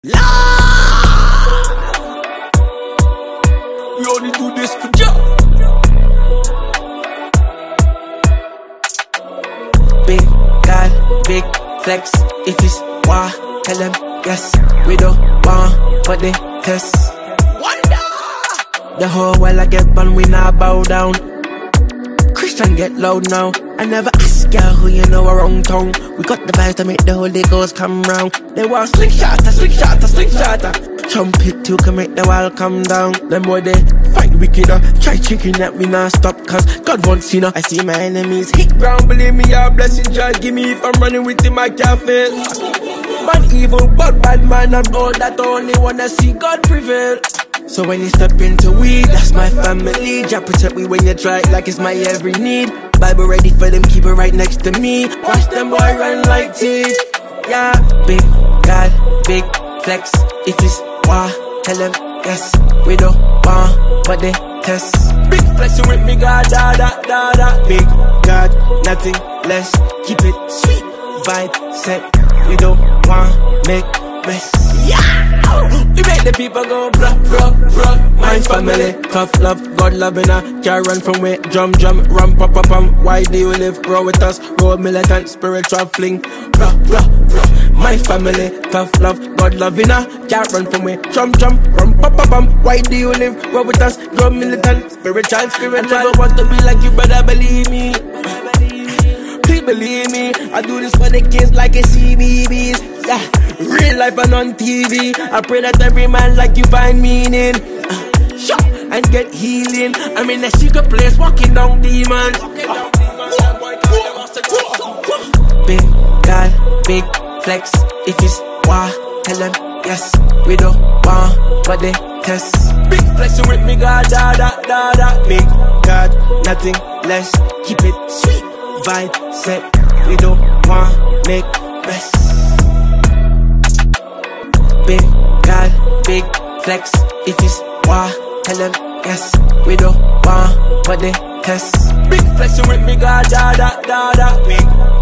We only do this for you. Big God, big flex. If it's why, tell them yes. We don't want, but they test. Wonder. The whole while I get bun, we not bow down. Christian get loud now. I never ask ya who you know around town. We got the vibes to make the Holy Ghost come round. They want slingshotter, slingshotter, slingshotter. Trumpet too can make the wall come down. Them boy they fight wickeder. Try chicken at me not stop, cause God wants you know. I see my enemies hit ground, believe me, your blessing just give me if I'm running with him I can't fail. Bad evil, but bad man and all that only wanna see God prevail. So when you step into weed, that's my family. Jah protect me when you try it like it's my every need. Bible ready for them, keep it right next to me. Watch them boy run like teeth. Yeah, big God, big flex. If it's why, tell them yes. We don't want, but they test. Big flexing with me, God, da da da da. Big God, nothing less. Keep it sweet, vibe set. We don't want, make mess. Yeah! We make the people go blah, blah, blah. My family, tough love, God loving her. Can't run from where, drum, rum, pop, pop, why do you live? Grow with us, road militant, spiritual fling. Blah, blah, blah. My family, tough love, God loving her. Can't run from where, drum, rum, pop, pop, why do you live? Grow with us, grow militant, spiritual. I never want to be like you, brother, believe me. Please believe me, I do this for the kids like a CBBS. Yeah, real life and on TV. I pray that every man like you find meaning. Shut and get healing. I'm in a secret place walking down demons. Big God, big flex. If it's why, tell them yes. We don't want, but they test. Big flexing with me, God, da da da da. Big God, nothing less. Keep it sweet, vibe set. We don't want, make mess. Big God, big flex. If it's why, tell them yes. We don't want, but they test. Big flexing with me, God, da da da da. Big